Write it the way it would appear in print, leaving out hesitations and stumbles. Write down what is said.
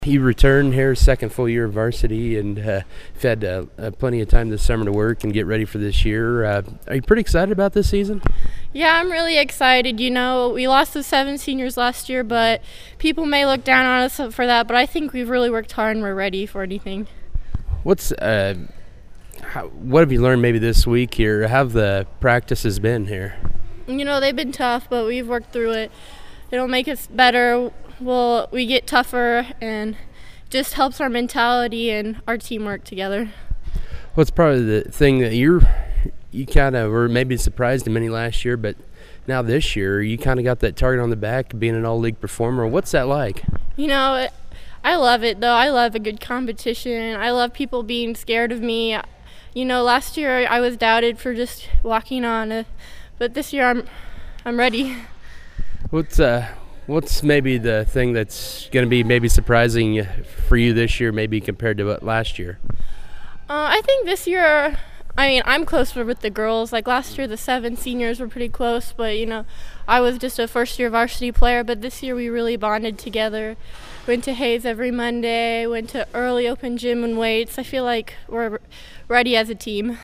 You returned here, second full year of varsity, and you've had plenty of time this summer to work and get ready for this year. Are you pretty excited about this season? Yeah, I'm really excited. You know, we lost the 7 seniors last year, but people may look down on us for that, but I think we've really worked hard and we're ready for anything. What have you learned maybe this week here? How have the practices been here? You know, they've been tough, but we've worked through it. It'll make us better. We get tougher, and just helps our mentality and our teamwork together. What's probably the thing that you kind of were maybe surprised in many last year, but now this year you kind of got that target on the back of being an all-league performer. What's that like? You know, I love it, though. I love a good competition. I love people being scared of me. You know, last year I was doubted for just walking on, but this year I'm ready. What's maybe the thing that's going to be maybe surprising for you this year, maybe compared to last year? I think this year, I'm closer with the girls. Like last year, the 7 seniors were pretty close, but, you know, I was just a first-year varsity player. But this year we really bonded together. Went to Hayes every Monday, went to early open gym and weights. I feel like we're ready as a team.